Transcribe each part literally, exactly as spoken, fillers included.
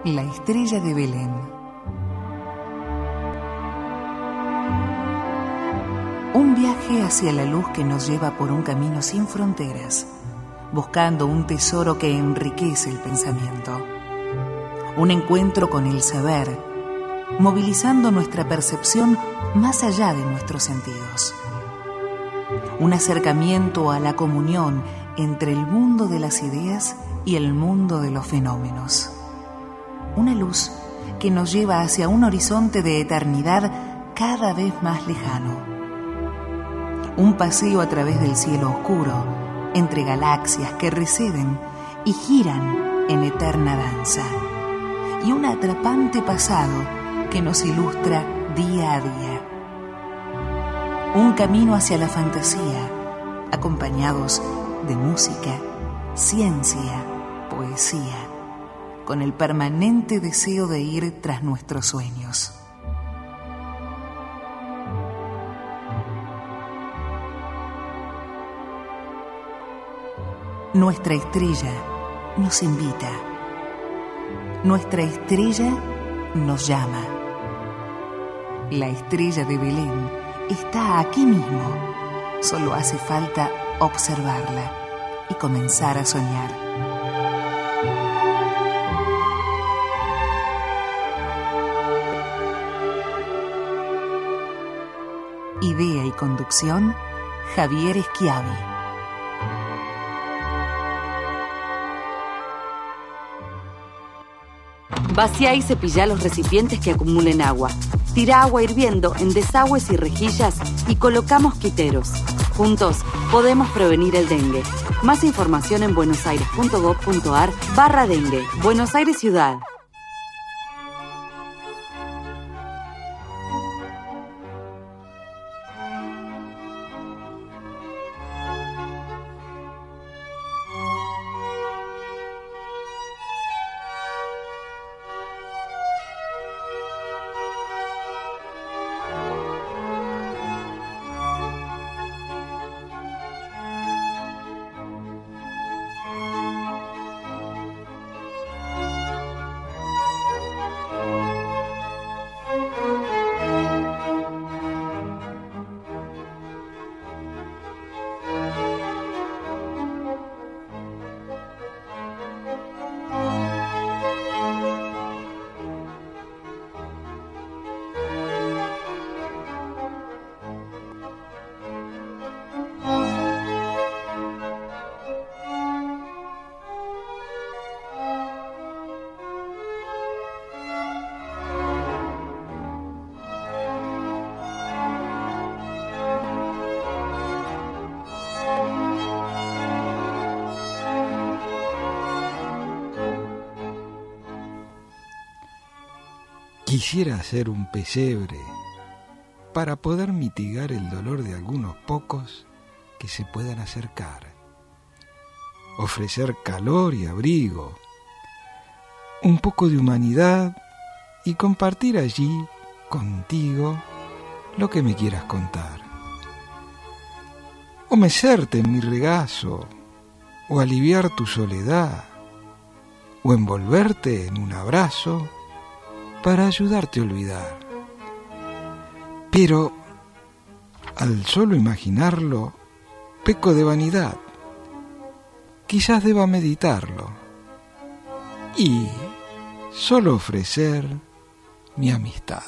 La estrella de Belén. Un viaje hacia la luz que nos lleva por un camino sin fronteras, buscando un tesoro que enriquece el pensamiento. Un encuentro con el saber, movilizando nuestra percepción más allá de nuestros sentidos. Un acercamiento a la comunión entre el mundo de las ideas y el mundo de los fenómenos. Una luz que nos lleva hacia un horizonte de eternidad cada vez más lejano. Un paseo a través del cielo oscuro, entre galaxias que receden y giran en eterna danza. Y un atrapante pasado que nos ilustra día a día. Un camino hacia la fantasía, acompañados de música, ciencia, poesía, con el permanente deseo de ir tras nuestros sueños. Nuestra estrella nos invita. Nuestra estrella nos llama. La estrella de Belén está aquí mismo. Solo hace falta observarla y comenzar a soñar. Idea y conducción, Javier Schiavi. Vacía y cepilla los recipientes que acumulen agua. Tira agua hirviendo en desagües y rejillas y coloca mosquiteros. Juntos podemos prevenir el dengue. Más información en buenosaires.gov.ar barra dengue. Buenos Aires Ciudad. Quisiera hacer un pesebre para poder mitigar el dolor de algunos pocos que se puedan acercar, ofrecer calor y abrigo, un poco de humanidad y compartir allí contigo lo que me quieras contar, o mecerte en mi regazo, o aliviar tu soledad, o envolverte en un abrazo para ayudarte a olvidar. Pero al solo imaginarlo, peco de vanidad. Quizás deba meditarlo y solo ofrecer mi amistad.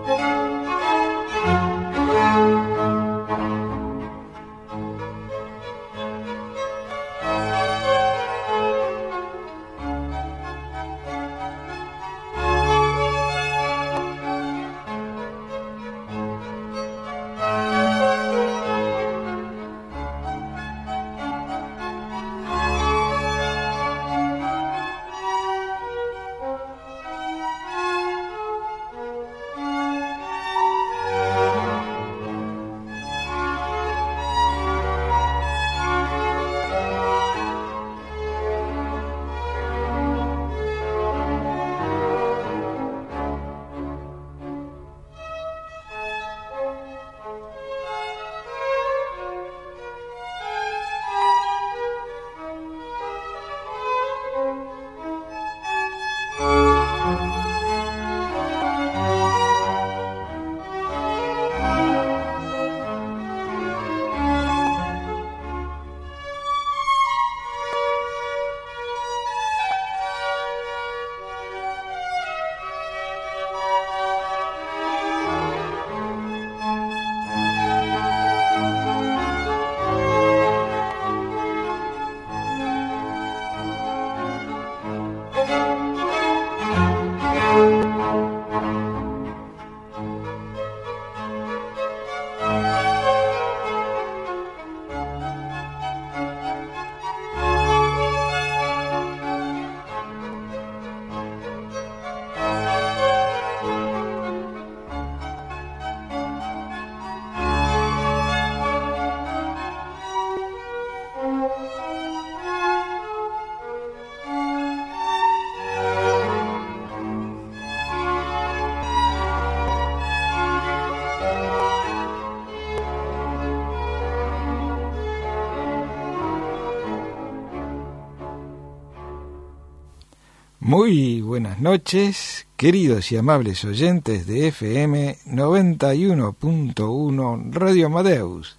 Muy buenas noches, queridos y amables oyentes de F M noventa y uno punto uno Radio Amadeus.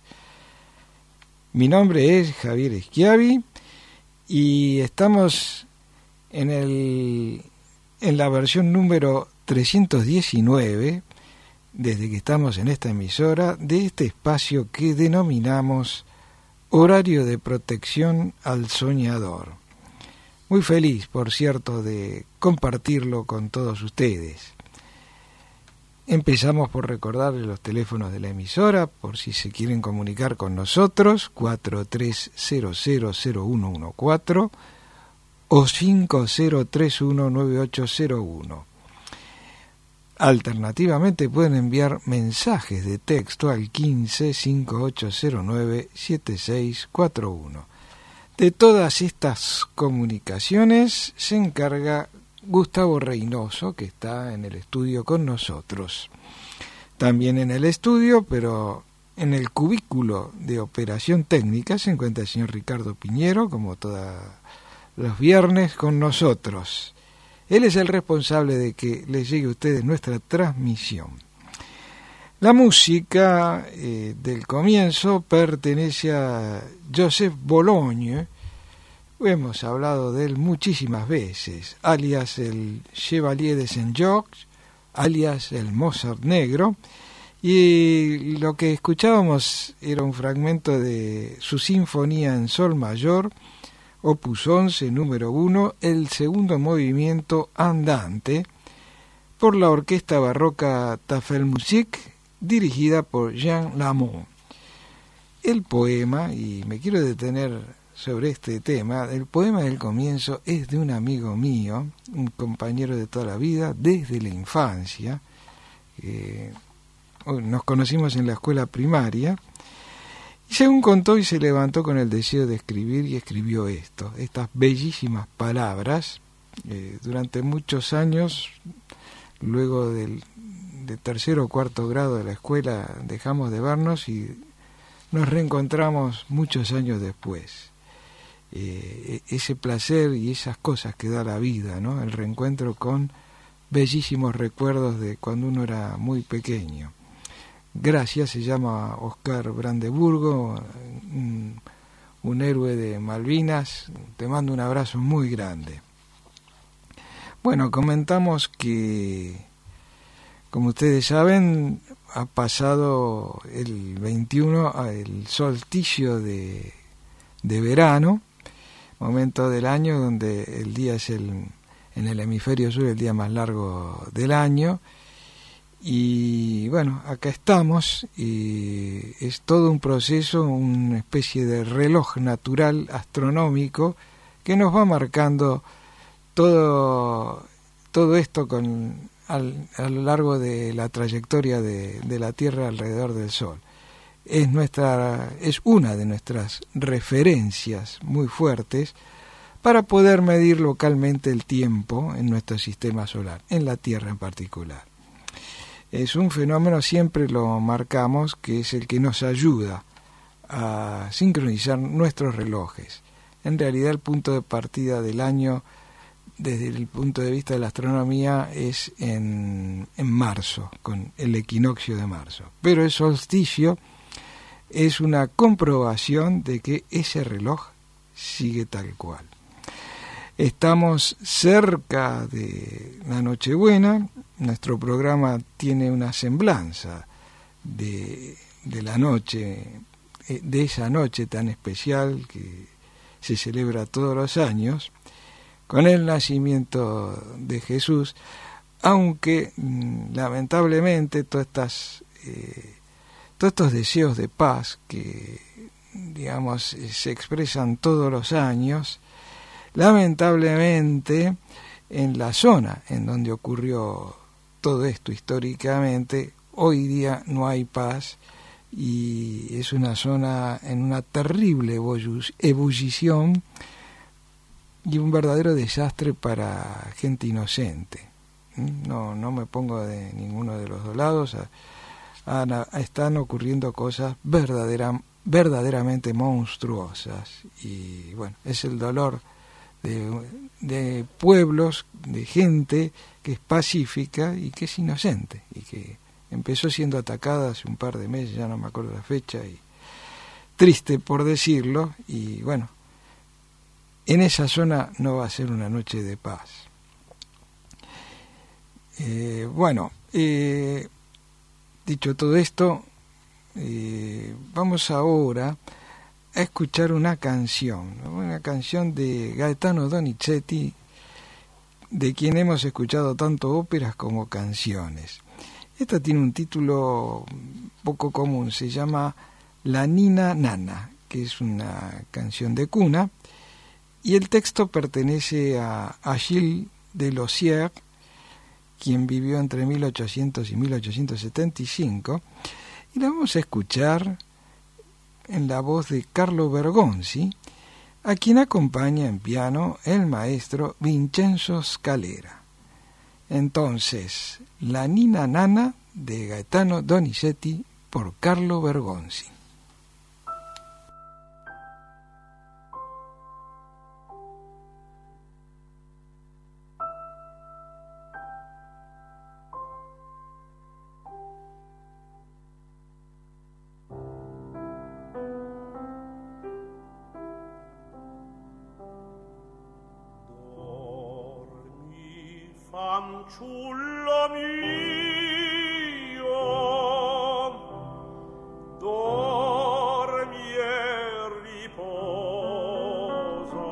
Mi nombre es Javier Schiavi y estamos en, el, en la versión número trescientos diecinueve, desde que estamos en esta emisora, de este espacio que denominamos Horario de Protección al Soñador. Muy feliz, por cierto, de compartirlo con todos ustedes. Empezamos por recordarles los teléfonos de la emisora, por si se quieren comunicar con nosotros, cuatro tres cero cero cero uno uno cuatro o cinco cero tres uno nueve ocho cero uno. Alternativamente pueden enviar mensajes de texto al quince cinco ocho cero nueve siete seis cuatro uno. De todas estas comunicaciones se encarga Gustavo Reynoso, que está en el estudio con nosotros. También en el estudio, pero en el cubículo de operación técnica, se encuentra el señor Ricardo Piñero, como todos los viernes, con nosotros. Él es el responsable de que les llegue a ustedes nuestra transmisión. La música eh, del comienzo pertenece a Joseph Bologne. Hemos hablado de él muchísimas veces, alias el Chevalier de Saint-Georges, alias el Mozart negro, y lo que escuchábamos era un fragmento de su sinfonía en sol mayor, opus once, número uno, el segundo movimiento andante, por la orquesta barroca Tafelmusik, dirigida por Jean Lamont. El poema, y me quiero detener sobre este tema, el poema del comienzo es de un amigo mío, un compañero de toda la vida, desde la infancia. Eh, nos conocimos en la escuela primaria, y según contó y se levantó con el deseo de escribir, y escribió esto, estas bellísimas palabras. Eh, durante muchos años, luego del de tercero o cuarto grado de la escuela, dejamos de vernos y nos reencontramos muchos años después. Eh, ese placer y esas cosas que da la vida, ¿no? El reencuentro con bellísimos recuerdos de cuando uno era muy pequeño. Gracias, se llama Oscar Brandeburgo, un, un héroe de Malvinas. Te mando un abrazo muy grande. Bueno, comentamos que Como ustedes saben, ha pasado el veintiuno el solsticio de, de verano, momento del año donde el día es el, en el hemisferio sur el día más largo del año. Y bueno, acá estamos, y es todo un proceso, una especie de reloj natural astronómico que nos va marcando todo, todo esto con, al, a lo largo de la trayectoria de, de la Tierra alrededor del Sol. Es, nuestra, es una de nuestras referencias muy fuertes para poder medir localmente el tiempo en nuestro sistema solar, en la Tierra en particular. Es un fenómeno, siempre lo marcamos, que es el que nos ayuda a sincronizar nuestros relojes. En realidad el punto de partida del año, desde el punto de vista de la astronomía, es en, en marzo, con el equinoccio de marzo. Pero el solsticio es una comprobación de que ese reloj sigue tal cual. Estamos cerca de la Nochebuena. Nuestro programa tiene una semblanza de, de la noche, de esa noche tan especial que se celebra todos los años, con el nacimiento de Jesús, aunque lamentablemente todas estas, eh, todos estos deseos de paz que, digamos, se expresan todos los años, lamentablemente en la zona en donde ocurrió todo esto históricamente, hoy día no hay paz, y es una zona en una terrible ebullición y un verdadero desastre para gente inocente. No, no me pongo de ninguno de los dos lados. A, a, están ocurriendo cosas verdadera, verdaderamente monstruosas, y bueno, es el dolor de, de pueblos, de gente que es pacífica y que es inocente, y que empezó siendo atacada hace un par de meses, ya no me acuerdo la fecha, y triste por decirlo, y bueno, en esa zona no va a ser una noche de paz. Eh, bueno, eh, dicho todo esto, eh, vamos ahora a escuchar una canción, una canción de Gaetano Donizetti, de quien hemos escuchado tanto óperas como canciones. Esta tiene un título poco común, se llama La Nina Nana, que es una canción de cuna, y el texto pertenece a Achille Delosier, quien vivió entre mil ochocientos y mil ochocientos setenta y cinco, y la vamos a escuchar en la voz de Carlo Bergonzi, a quien acompaña en piano el maestro Vincenzo Scalera. Entonces, La Nina Nana de Gaetano Donizetti por Carlo Bergonzi. Fanciullo mio, dormi e riposa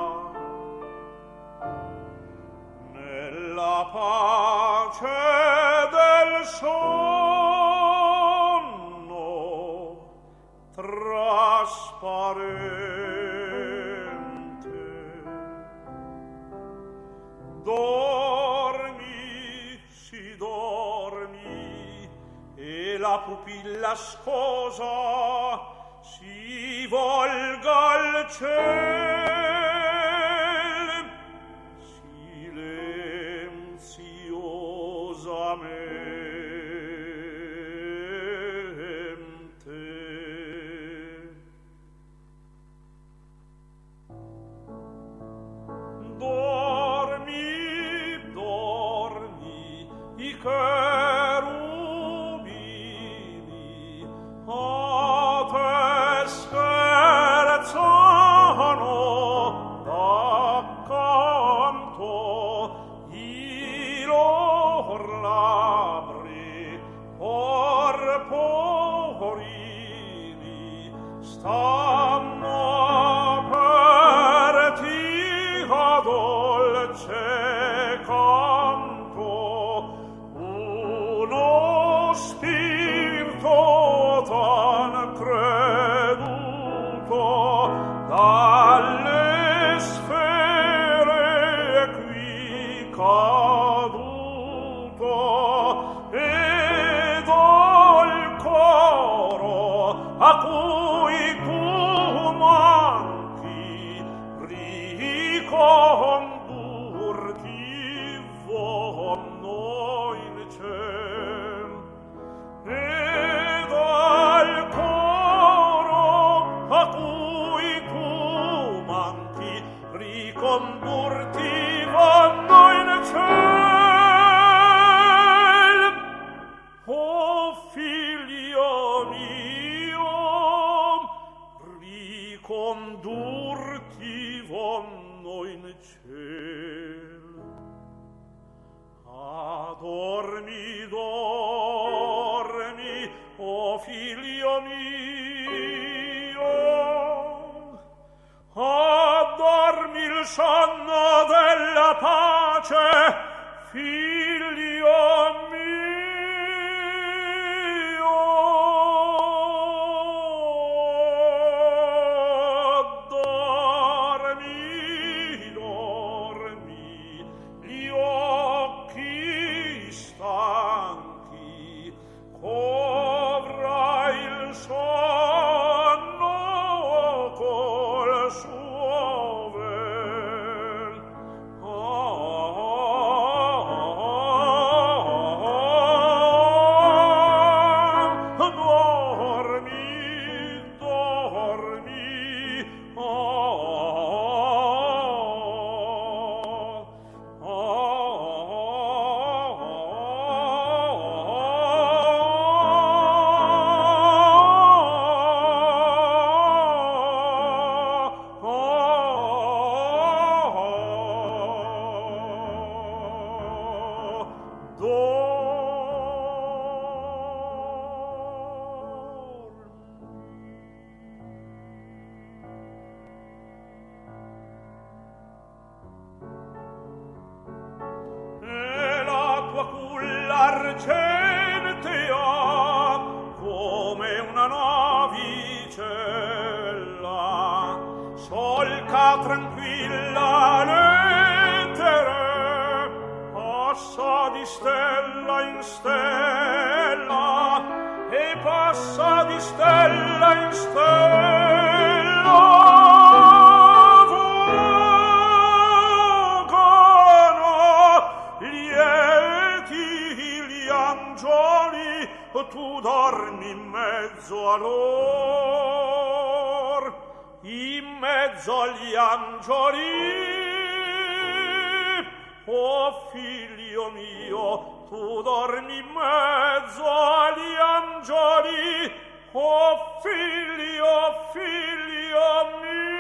nella pace del sonno trasparente. La pupilla sposa si volga al ciel silenziosamente. Dormi, dormi, i cherubini a te scherzano spirito tan creduto dalle sfere qui caduto ed al coro a cui tu manchi ricondurti vonno in ciel ed al coro a cui tu manchi ricondurti vonno in ciel. O figlio mio, ricondurti vonno in ciel. Adormi, dormi, o figlio mio, addormi il sonno della pace, figlio mio. Dormi, dormi, gli occhi stanchi, covra il sonno col suo vel. Dormi, dormi, e la tua culla argentea come una navicella solca tranquilla l'etere, passa di stella in stella e passa di stella in stella. Tu dormi in mezzo a lor, in mezzo agli angeli. O figlio mio, tu dormi in mezzo agli angeli. O figlio, figlio mio.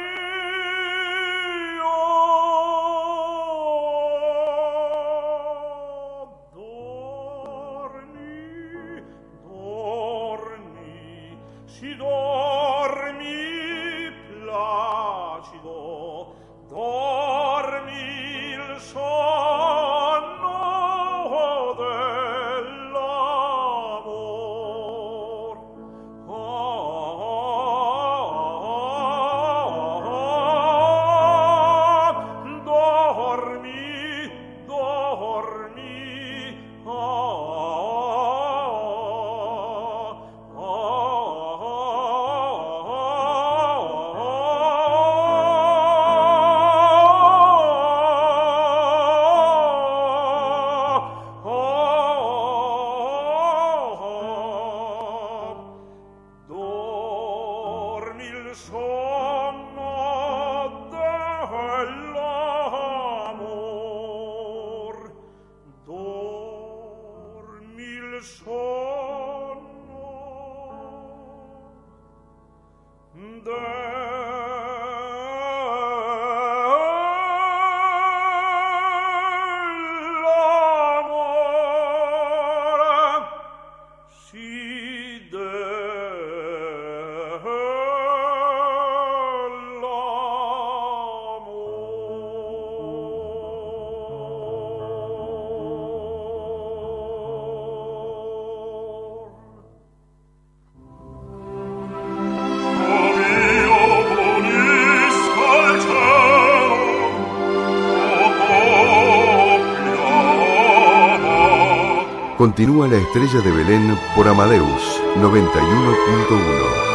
Si dormi placido, dormi il sonno dell'amor. Ah, dormi, dormi, ah, ah, Continúa La Estrella de Belén por Amadeus noventa y uno punto uno.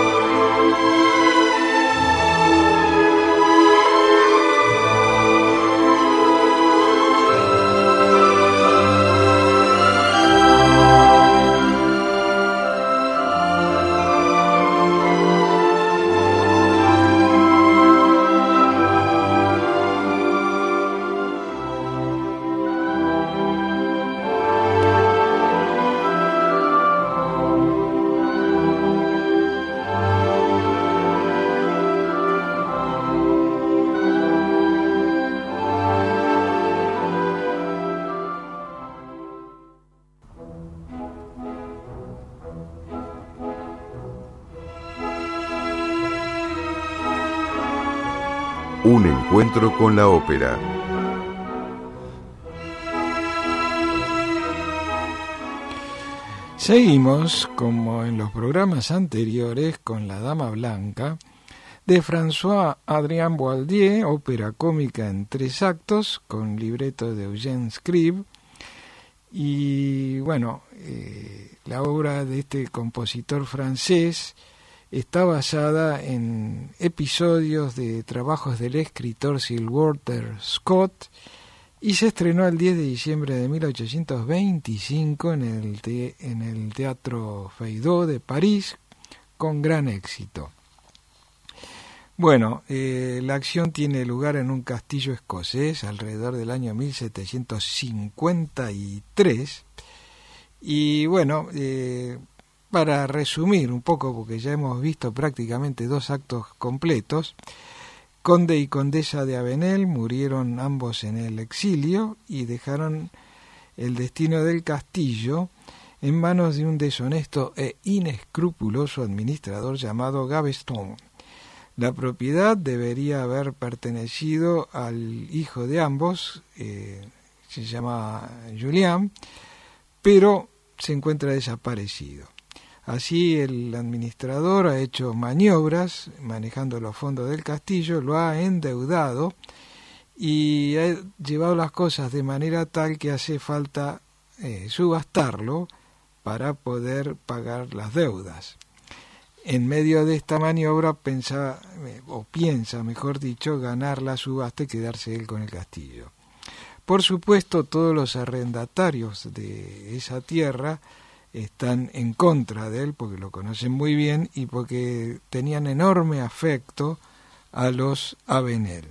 Un encuentro con la ópera. Seguimos, como en los programas anteriores, con La Dama Blanca, de François-Adrien Boieldieu, ópera cómica en tres actos, con libreto de Eugène Scribe. Y bueno, eh, la obra de este compositor francés está basada en episodios de trabajos del escritor Sir Walter Scott y se estrenó el diez de diciembre de mil ochocientos veinticinco en el, te- en el Teatro Feydeau de París con gran éxito. Bueno, eh, la acción tiene lugar en un castillo escocés alrededor del año mil setecientos cincuenta y tres y bueno, eh, para resumir un poco, porque ya hemos visto prácticamente dos actos completos, conde y condesa de Avenel murieron ambos en el exilio y dejaron el destino del castillo en manos de un deshonesto e inescrupuloso administrador llamado Gaveston. La propiedad debería haber pertenecido al hijo de ambos, eh, se llama Julián, pero se encuentra desaparecido. Así el administrador ha hecho maniobras manejando los fondos del castillo, lo ha endeudado y ha llevado las cosas de manera tal que hace falta eh, subastarlo para poder pagar las deudas. En medio de esta maniobra pensa, o piensa, mejor dicho, ganar la subasta y quedarse él con el castillo. Por supuesto, todos los arrendatarios de esa tierra están en contra de él porque lo conocen muy bien y porque tenían enorme afecto a los Avenel.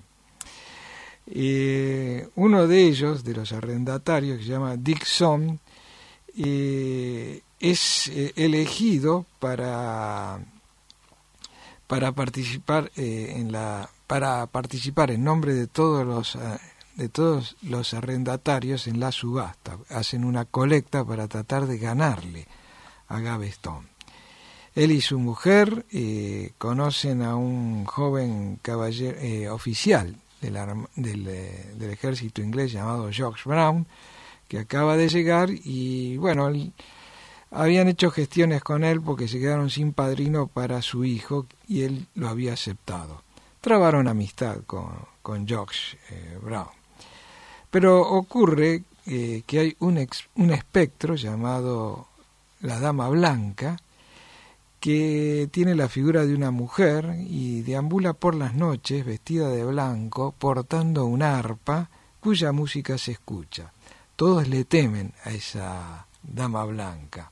Eh, uno de ellos, de los arrendatarios, que se llama Dixon, eh, es eh, elegido para, para participar eh, en la para participar en nombre de todos los eh, de todos los arrendatarios en la subasta. Hacen una colecta para tratar de ganarle a Gaveston. Él y su mujer eh, conocen a un joven caballero eh, oficial del, del, del ejército inglés llamado George Brown, que acaba de llegar y bueno, él, habían hecho gestiones con él porque se quedaron sin padrino para su hijo y él lo había aceptado. Trabaron amistad con, con George eh, Brown. Pero ocurre eh, que hay un, ex, un espectro llamado la Dama Blanca que tiene la figura de una mujer y deambula por las noches vestida de blanco portando una arpa cuya música se escucha. Todos le temen a esa Dama Blanca.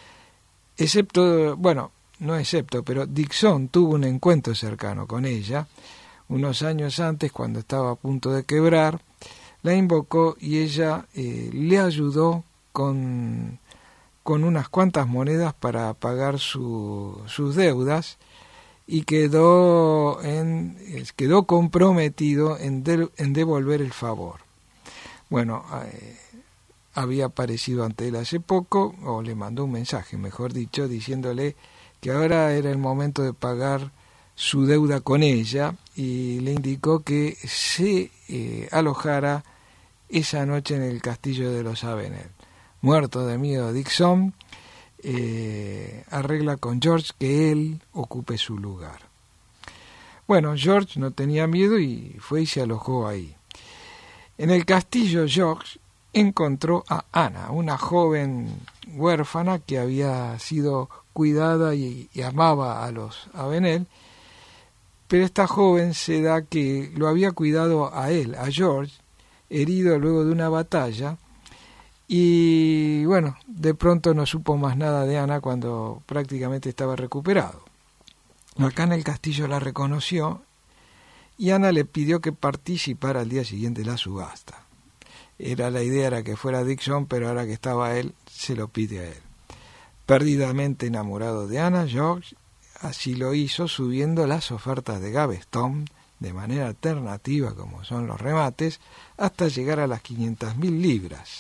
Excepto, bueno, no excepto, pero Dixon tuvo un encuentro cercano con ella unos años antes cuando estaba a punto de quebrar. La invocó y ella eh, le ayudó con, con unas cuantas monedas para pagar su, sus deudas y quedó, en, quedó comprometido en, de, en devolver el favor. Bueno, eh, había aparecido ante él hace poco, o le mandó un mensaje, mejor dicho, diciéndole que ahora era el momento de pagar su deuda con ella y le indicó que se eh, alojara esa noche en el castillo de los Avenel. Muerto de miedo, Dixon eh, arregla con George que él ocupe su lugar. Bueno, George no tenía miedo y fue y se alojó ahí. En el castillo, George encontró a Ana, una joven huérfana que había sido cuidada y, y amaba a los Avenel, pero esta joven se da que lo había cuidado a él, a George, herido luego de una batalla, y bueno, de pronto no supo más nada de Ana cuando prácticamente estaba recuperado. Acá en el castillo la reconoció y Ana le pidió que participara al día siguiente de la subasta. Era la idea era que fuera Dixon, pero ahora que estaba él, se lo pide a él. Perdidamente enamorado de Ana, George así lo hizo, subiendo las ofertas de Gaveston de manera alternativa, como son los remates, hasta llegar a las quinientas mil libras.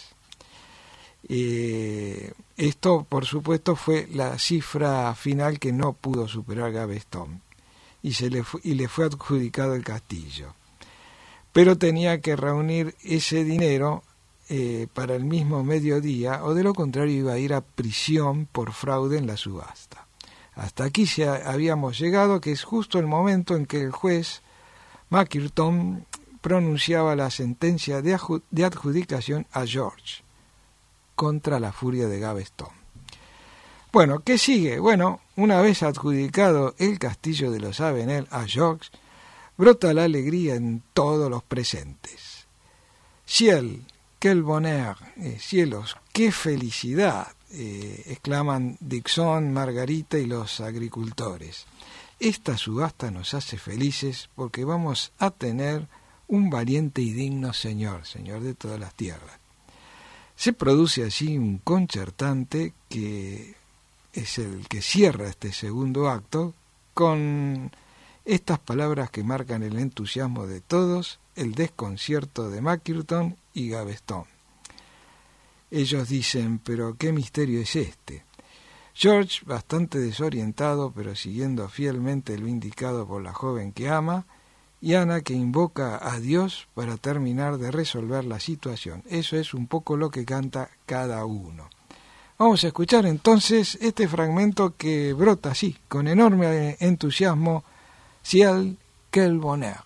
Eh, esto, por supuesto, fue la cifra final que no pudo superar Gaveston, y, se le, fu- y le fue adjudicado el castillo. Pero tenía que reunir ese dinero eh, para el mismo mediodía, o de lo contrario iba a ir a prisión por fraude en la subasta. Hasta aquí se ha, habíamos llegado, que es justo el momento en que el juez Mackintosh pronunciaba la sentencia de, adju- de adjudicación a George contra la furia de Gaveston. Bueno, ¿qué sigue? Bueno, una vez adjudicado el castillo de los Avenel a George, brota la alegría en todos los presentes. Ciel, quel bonheur, eh, cielos, qué felicidad, eh, exclaman Dixon, Margarita y los agricultores. Esta subasta nos hace felices porque vamos a tener un valiente y digno señor, señor de todas las tierras. Se produce así un concertante que es el que cierra este segundo acto con estas palabras que marcan el entusiasmo de todos, el desconcierto de Mackintosh y Gaveston. Ellos dicen, pero ¿qué misterio es este? George, bastante desorientado, pero siguiendo fielmente lo indicado por la joven que ama, y Ana, que invoca a Dios para terminar de resolver la situación. Eso es un poco lo que canta cada uno. Vamos a escuchar entonces este fragmento que brota así, con enorme entusiasmo, Ciel, quel bonheur.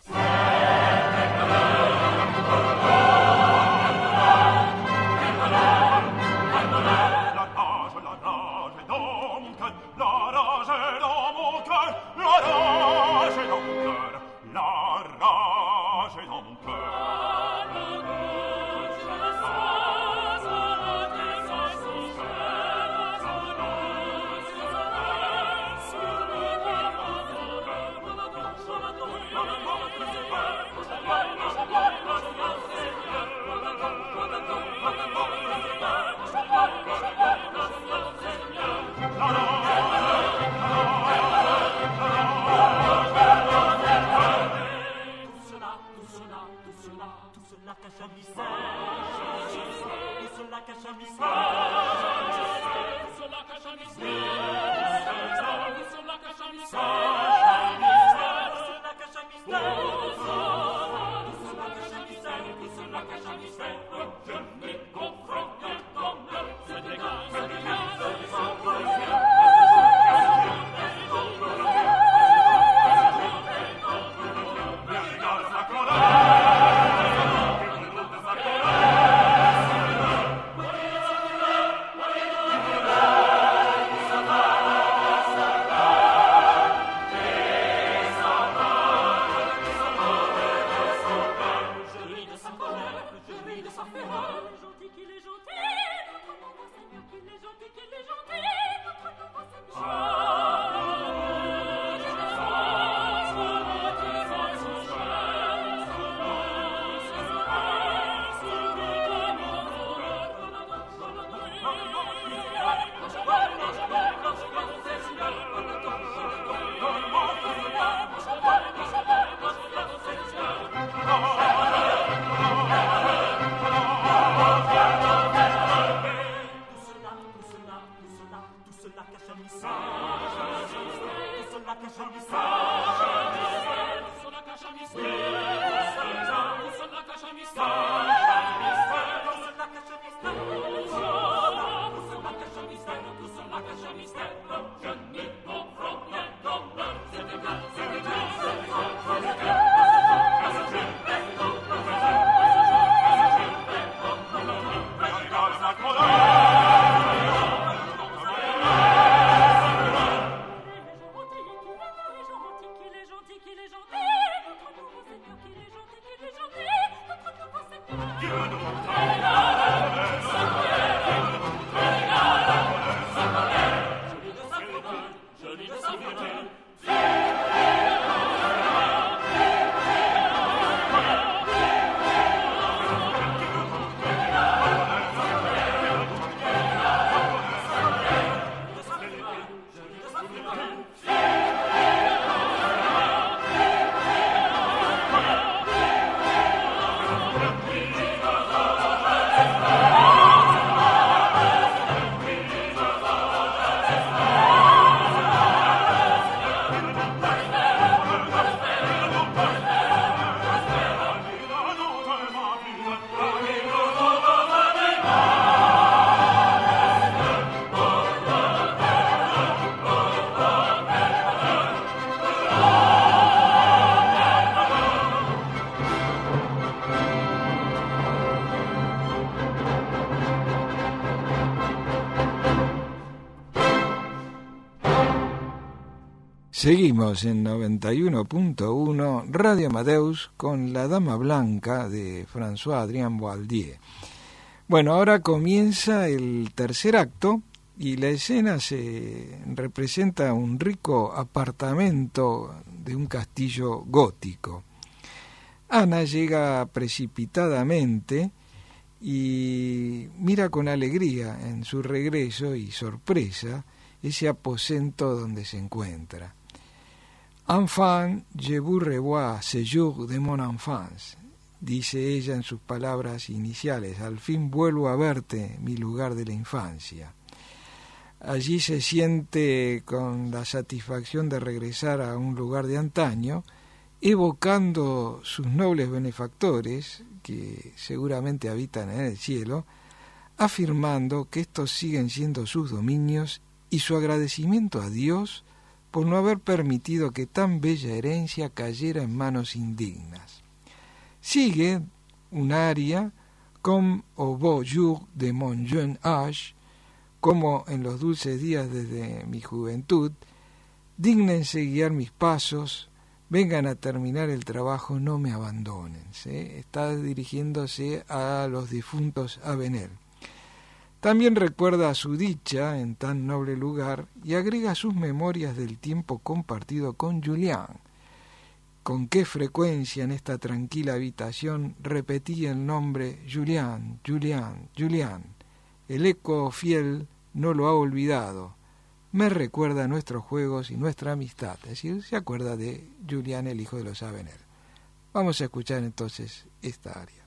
Seguimos en noventa y uno punto uno Radio Amadeus con La Dama Blanca de François Adrien Boaldier. Bueno, ahora comienza el tercer acto y la escena se representa un rico apartamento de un castillo gótico. Ana llega precipitadamente y mira con alegría en su regreso y sorpresa ese aposento donde se encuentra. Enfin, je vous revois, ce jour de mon enfance, dice ella en sus palabras iniciales. Al fin vuelvo a verte, mi lugar de la infancia. Allí se siente con la satisfacción de regresar a un lugar de antaño, evocando sus nobles benefactores, que seguramente habitan en el cielo, afirmando que estos siguen siendo sus dominios y su agradecimiento a Dios por no haber permitido que tan bella herencia cayera en manos indignas. Sigue un aria, comme au beau jour de mon jeune âge, como en los dulces días desde mi juventud, dígnense guiar mis pasos, vengan a terminar el trabajo, no me abandonen. ¿Sí? Está dirigiéndose a los difuntos Avenel. También recuerda su dicha en tan noble lugar y agrega sus memorias del tiempo compartido con Julián. Con qué frecuencia en esta tranquila habitación repetía el nombre Julián, Julián, Julián. El eco fiel no lo ha olvidado. Me recuerda nuestros juegos y nuestra amistad. Es decir, se acuerda de Julián, el hijo de los Avenel. Vamos a escuchar entonces esta aria.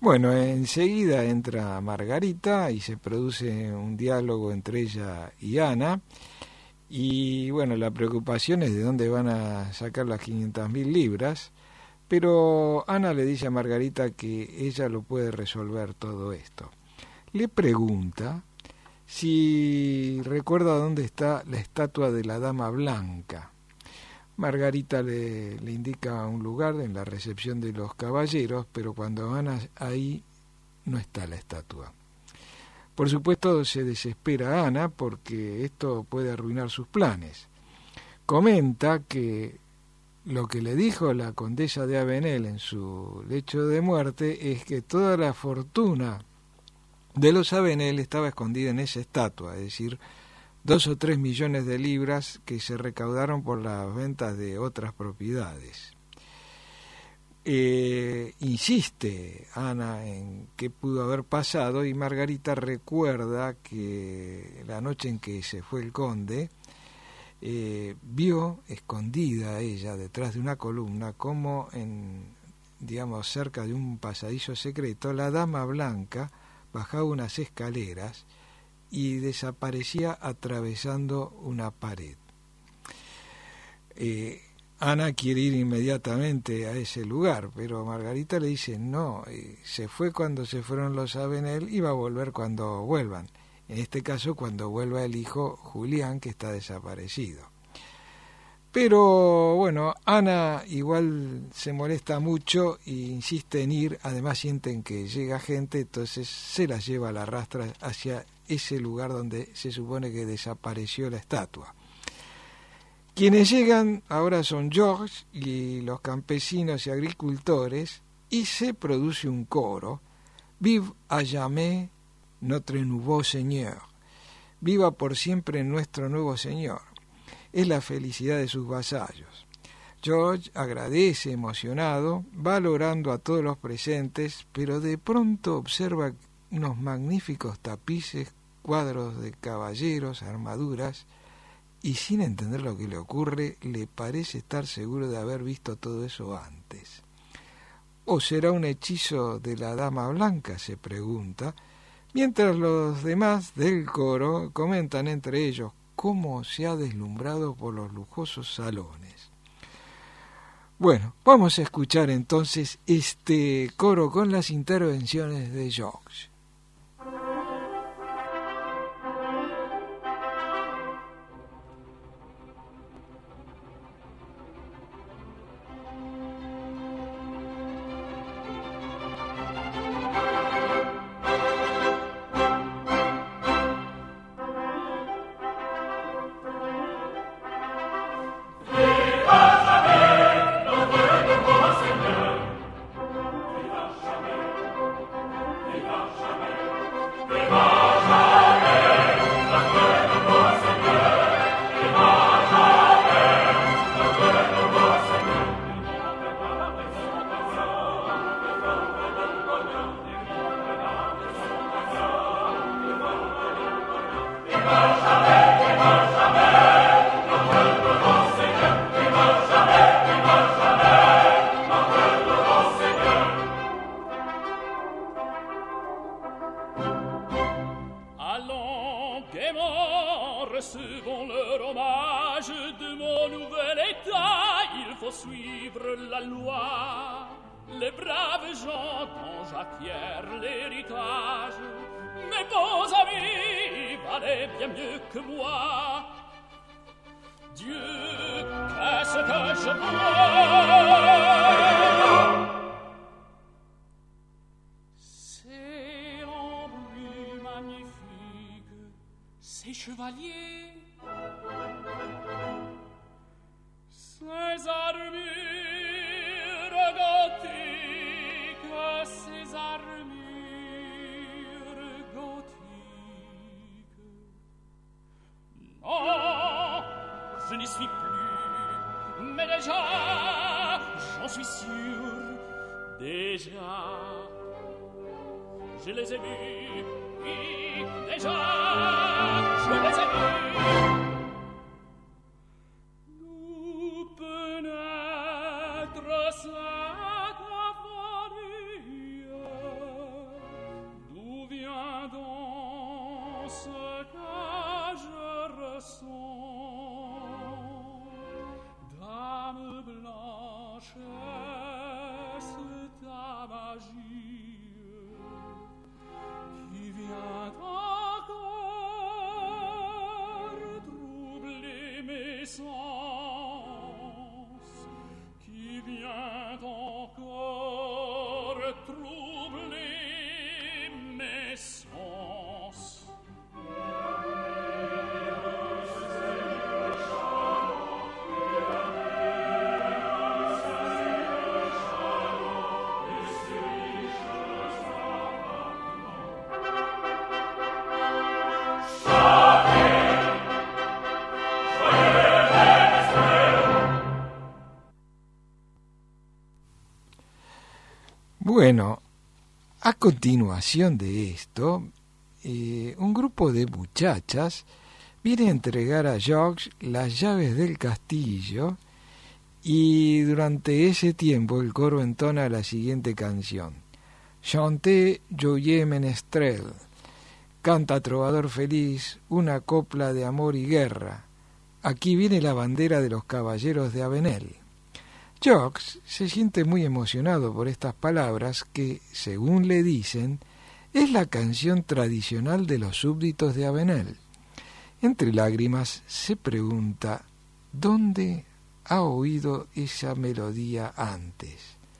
Bueno, enseguida entra Margarita y se produce un diálogo entre ella y Ana. Y bueno, la preocupación es de dónde van a sacar las quinientas mil libras. Pero Ana le dice a Margarita que ella lo puede resolver todo esto. Le pregunta si recuerda dónde está la estatua de la Dama Blanca. Margarita le, le indica un lugar en la recepción de los caballeros, pero cuando van a, ahí no está la estatua. Por supuesto se desespera Ana porque esto puede arruinar sus planes. Comenta que lo que le dijo la condesa de Avenel en su lecho de muerte es que toda la fortuna de los Avenel estaba escondida en esa estatua, es decir, dos o tres millones de libras que se recaudaron por las ventas de otras propiedades. Eh, insiste Ana en qué pudo haber pasado y Margarita recuerda que la noche en que se fue el conde eh, vio escondida ella detrás de una columna como en, digamos, cerca de un pasadizo secreto, la Dama Blanca bajaba unas escaleras y desaparecía atravesando una pared. Eh, Ana quiere ir inmediatamente a ese lugar, pero Margarita le dice no, eh, se fue cuando se fueron los Avenel y va a volver cuando vuelvan. En este caso, cuando vuelva el hijo Julián, que está desaparecido. Pero bueno, Ana igual se molesta mucho e insiste en ir, además sienten que llega gente, entonces se las lleva a la rastra hacia ese lugar donde se supone que desapareció la estatua. Quienes llegan ahora son George y los campesinos y agricultores y se produce un coro, Vive à jamais notre nouveau Seigneur, viva por siempre nuestro nuevo Señor. Es la felicidad de sus vasallos. George agradece emocionado, valorando a todos los presentes, pero de pronto observa unos magníficos tapices, cuadros de caballeros, armaduras, y sin entender lo que le ocurre, le parece estar seguro de haber visto todo eso antes. ¿O será un hechizo de la Dama Blanca?, se pregunta, mientras los demás del coro comentan entre ellos cómo se ha deslumbrado por los lujosos salones. Bueno, vamos a escuchar entonces este coro con las intervenciones de George. Bueno, a continuación de esto, eh, un grupo de muchachas viene a entregar a George las llaves del castillo y durante ese tiempo el coro entona la siguiente canción. Chantez, joyeux menestrel, canta trovador feliz, una copla de amor y guerra. Aquí viene la bandera de los caballeros de Avenel. George se siente muy emocionado por estas palabras que, según le dicen, es la canción tradicional de los súbditos de Avenel. Entre lágrimas se pregunta ¿dónde ha oído esa melodía antes?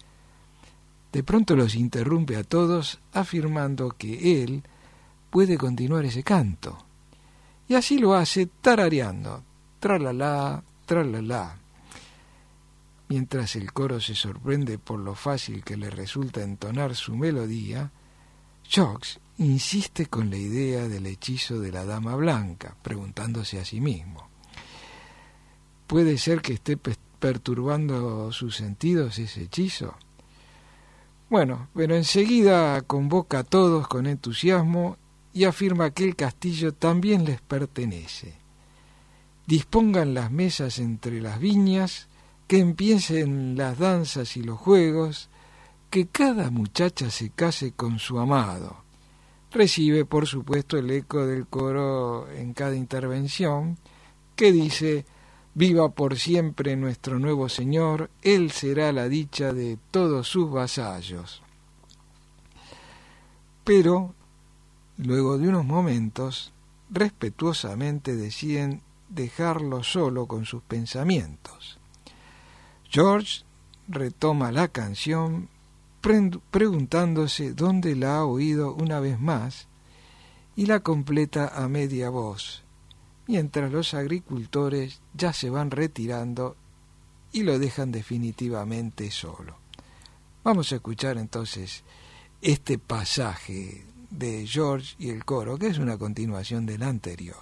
De pronto los interrumpe a todos afirmando que él puede continuar ese canto. Y así lo hace tarareando, tralalá, tralalá. Mientras el coro se sorprende por lo fácil que le resulta entonar su melodía, George insiste con la idea del hechizo de la dama blanca, preguntándose a sí mismo. ¿Puede ser que esté perturbando sus sentidos ese hechizo? Bueno, pero enseguida convoca a todos con entusiasmo y afirma que el castillo también les pertenece. Dispongan las mesas entre las viñas, que empiecen las danzas y los juegos, que cada muchacha se case con su amado. Recibe, por supuesto, el eco del coro en cada intervención, que dice: viva por siempre nuestro nuevo señor, él será la dicha de todos sus vasallos. Pero, luego de unos momentos, respetuosamente deciden dejarlo solo con sus pensamientos. George retoma la canción preguntándose dónde la ha oído una vez más y la completa a media voz, mientras los agricultores ya se van retirando y lo dejan definitivamente solo. Vamos a escuchar entonces este pasaje de George y el coro, que es una continuación del anterior.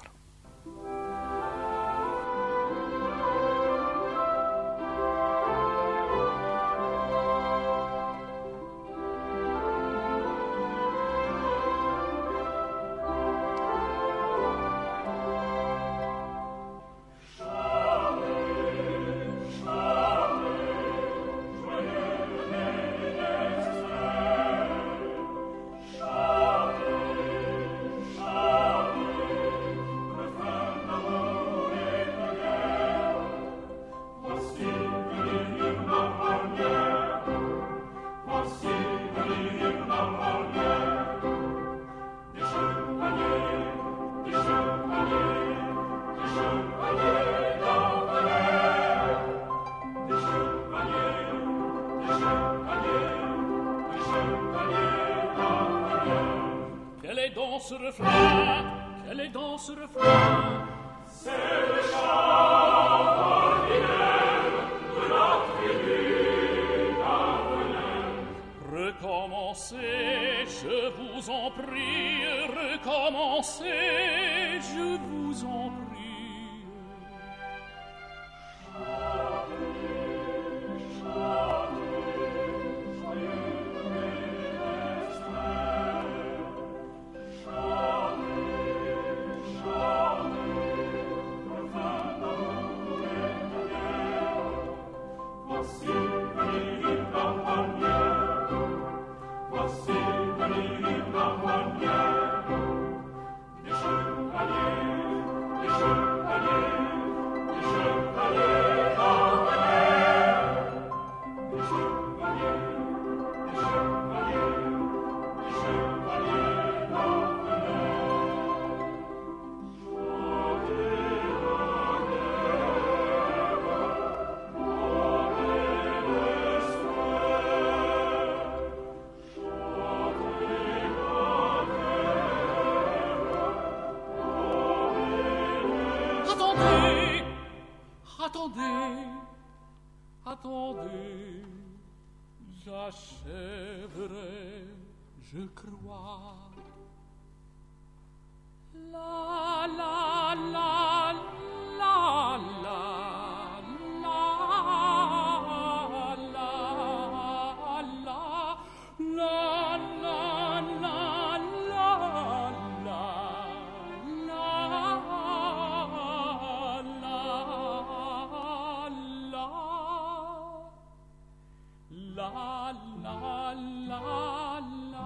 Voici m'achèverai, je crois. La la la la la la la la la la la la la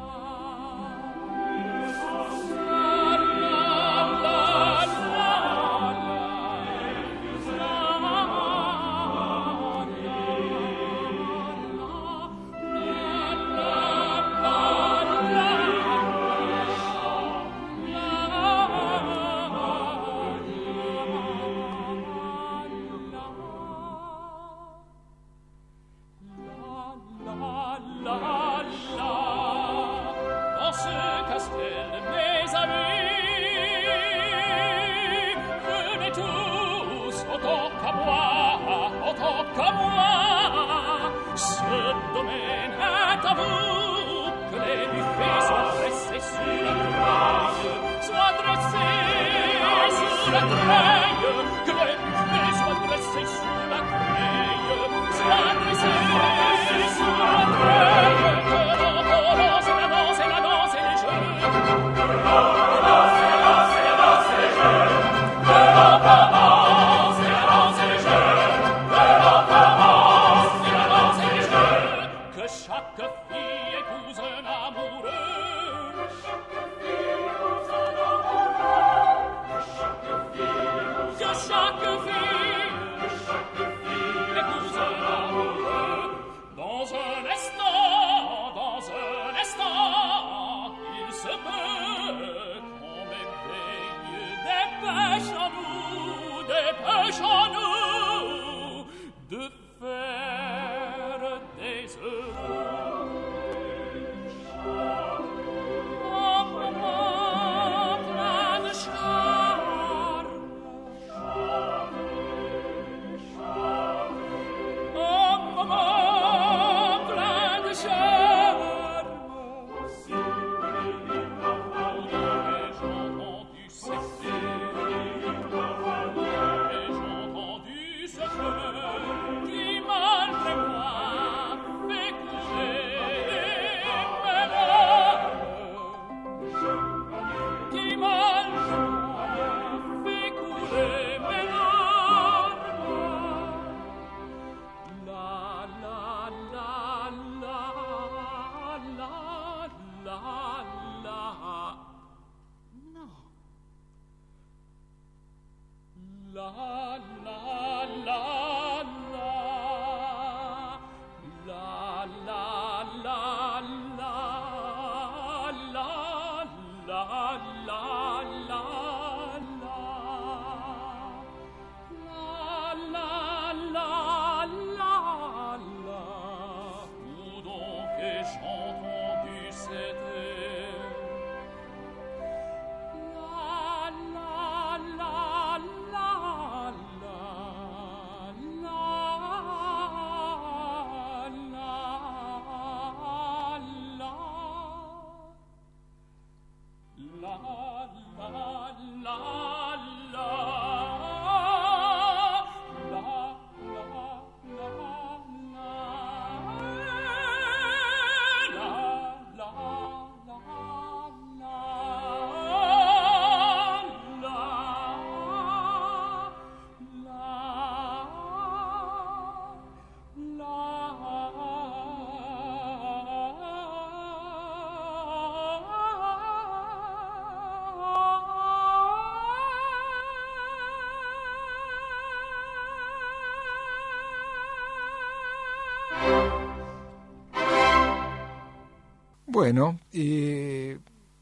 Bueno, eh,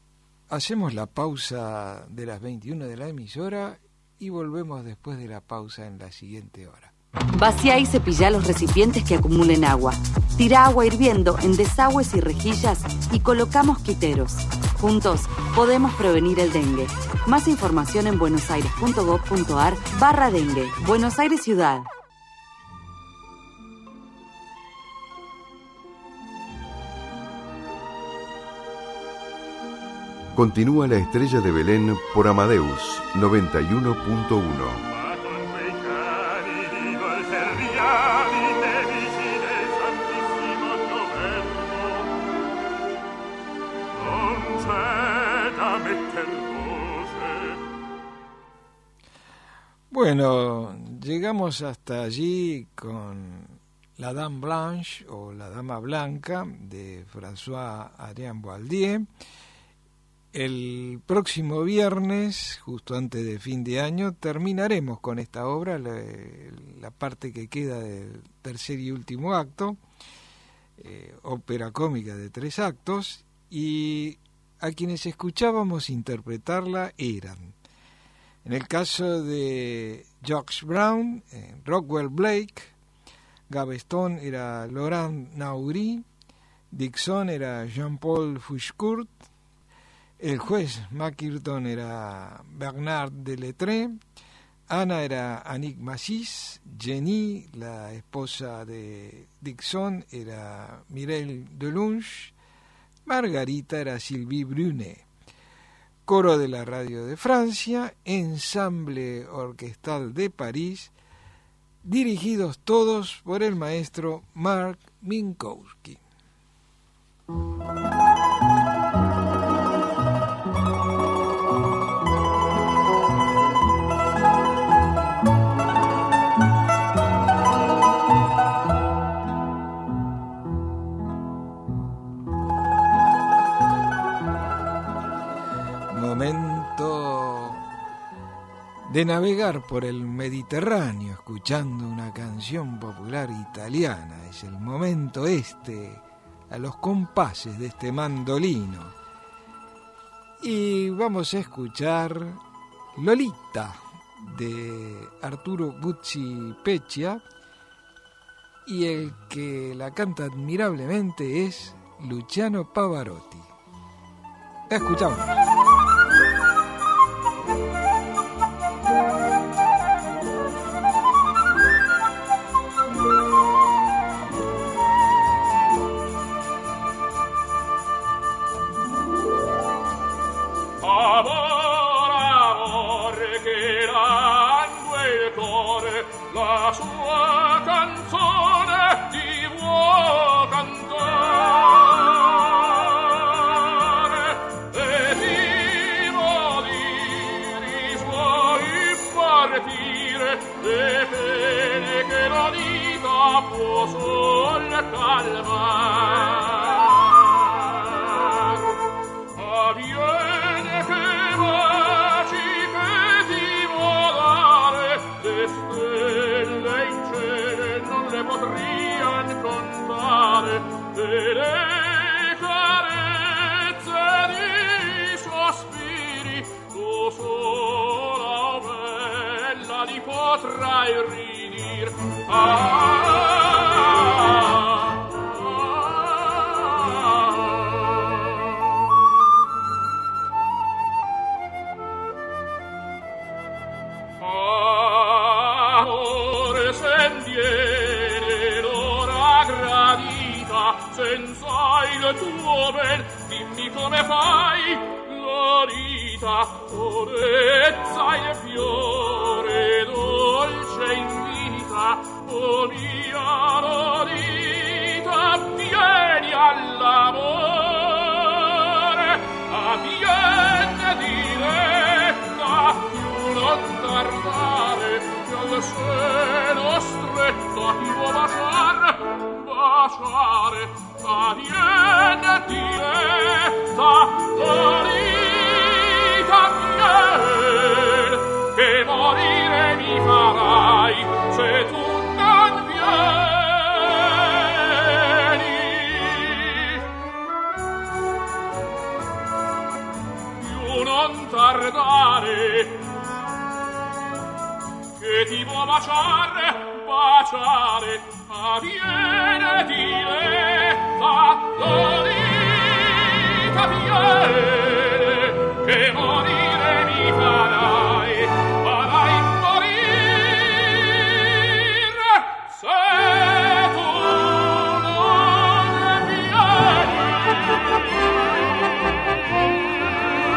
hacemos la pausa de las veintiuna de la emisora y volvemos después de la pausa en la siguiente hora. Vacía y cepilla los recipientes que acumulen agua. Tira agua hirviendo en desagües y rejillas y coloca mosquiteros. Juntos podemos prevenir el dengue. Más información en buenosaires.gov.ar barra dengue. Buenos Aires Ciudad. Continúa La Estrella de Belén por Amadeus noventa y uno punto uno. Ma con quei cani di dolce riani nemici del santissimo governo non c'è da metter voce. Bueno, llegamos hasta allí con La Dame Blanche o La Dama Blanca de François Ariane Boaldier. El próximo viernes, justo antes de fin de año, terminaremos con esta obra, la, la parte que queda del tercer y último acto, eh, ópera cómica de tres actos, y a quienes escuchábamos interpretarla eran, en el caso de George Brown, eh, Rockwell Blake, Gaveston era Laurent Naury, Dixon era Jean-Paul Fouchecourt, el juez Macquirton era Bernard Delettré, Ana era Annick Massis, Jenny, la esposa de Dixon, era Mireille Delunge, Margarita era Sylvie Brunet. Coro de la Radio de Francia, Ensamble Orquestal de París, dirigidos todos por el maestro Mark Minkowski. Momento de navegar por el Mediterráneo escuchando una canción popular italiana. Es el momento este, a los compases de este mandolino. Y vamos a escuchar Lolita de Arturo Guzzi Peccia, y el que la canta admirablemente es Luciano Pavarotti. La escuchamos. La sua canzone ti vuol cantare e vivo dire i suoi partire le pene che la vita può sol calmar. Avviene che baci che ti vuol dare le stelle in cielo non le potrian contare e le carezze di sospiri tu sola bella li potrai ridir. Ah, senza il tuo bel, dimmi come fai, Lolita, purezza il fiore dolce in vita, o mia Lolita, vieni all'amore, avviene diretta, più non tardare, che al seno stretto ti vuoi baciar, baciare, avviene diretta, Lolita, vieni, che morire mi farai, se tu non vieni. Più non tardare, che ti vuoi baciare, baciare, avviene diletta, Lolita, viene, che morire mi farai, farai morire, se tu non vieni.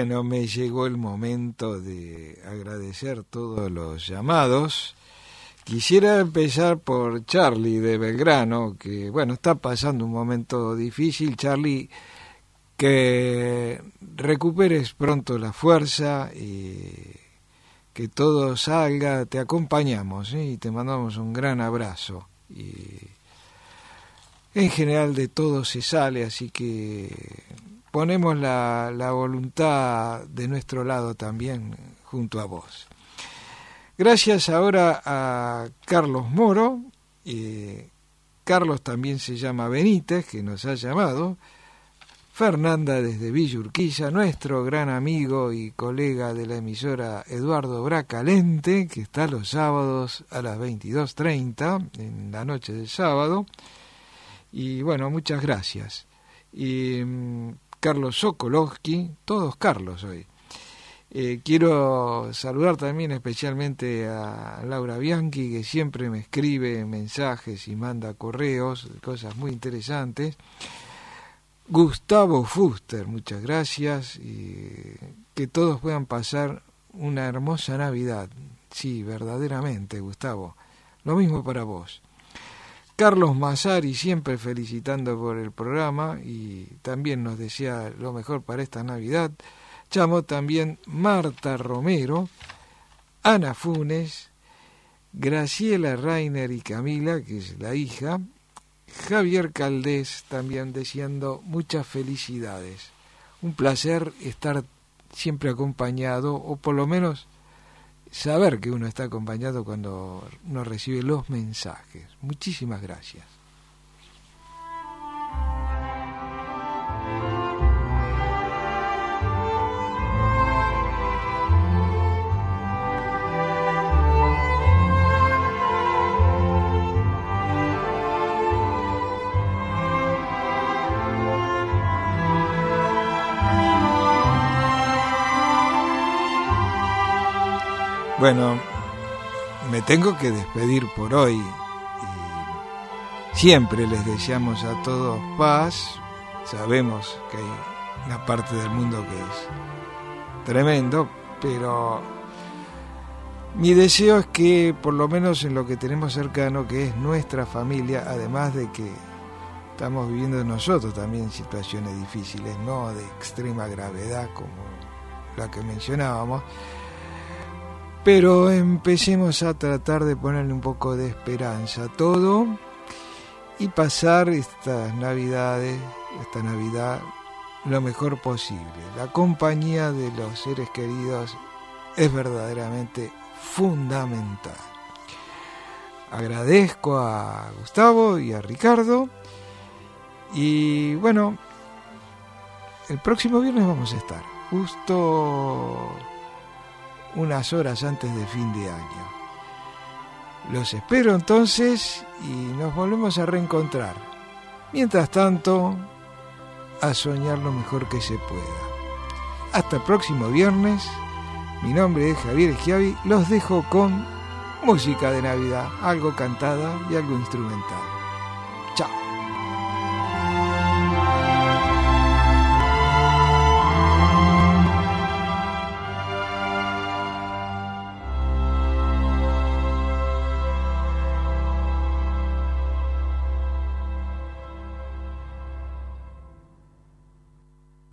bueno, me llegó el momento de agradecer todos los llamados. Quisiera empezar por Charlie de Belgrano, que bueno, está pasando un momento difícil. Charlie, que recuperes pronto la fuerza y que todo salga. Te acompañamos, ¿eh? Y te mandamos un gran abrazo. Y en general de todo se sale, así que ponemos la, la voluntad de nuestro lado también junto a vos. Gracias ahora a Carlos Moro. Eh, Carlos también se llama Benítez, que nos ha llamado. Fernanda desde Villa Urquiza, nuestro gran amigo y colega de la emisora Eduardo Bracalente, que está los sábados a las veintidós treinta, en la noche del sábado. Y bueno, muchas gracias. Y um, Carlos Sokolowski, todos Carlos hoy. Eh, quiero saludar también especialmente a Laura Bianchi, que siempre me escribe mensajes y manda correos, cosas muy interesantes. Gustavo Fuster, muchas gracias, y que todos puedan pasar una hermosa Navidad. Sí, verdaderamente, Gustavo. Lo mismo para vos. Carlos Massari, siempre felicitando por el programa y también nos desea lo mejor para esta Navidad. Llamó también Marta Romero, Ana Funes, Graciela Rainer y Camila, que es la hija, Javier Caldés, también deseando muchas felicidades. Un placer estar siempre acompañado, o por lo menos saber que uno está acompañado cuando uno recibe los mensajes. Muchísimas gracias. Bueno, me tengo que despedir por hoy. Y siempre les deseamos a todos paz. Sabemos que hay una parte del mundo que es tremendo, pero mi deseo es que, por lo menos en lo que tenemos cercano, que es nuestra familia, además de que estamos viviendo nosotros también situaciones difíciles, no de extrema gravedad como la que mencionábamos, pero empecemos a tratar de ponerle un poco de esperanza a todo y pasar estas Navidades, esta Navidad, lo mejor posible. La compañía de los seres queridos es verdaderamente fundamental. Agradezco a Gustavo y a Ricardo y bueno, el próximo viernes vamos a estar justo unas horas antes de fin de año. Los espero entonces y nos volvemos a reencontrar. Mientras tanto, a soñar lo mejor que se pueda. Hasta el próximo viernes. Mi nombre es Javier Schiavi. Los dejo con música de Navidad, algo cantada y algo instrumental.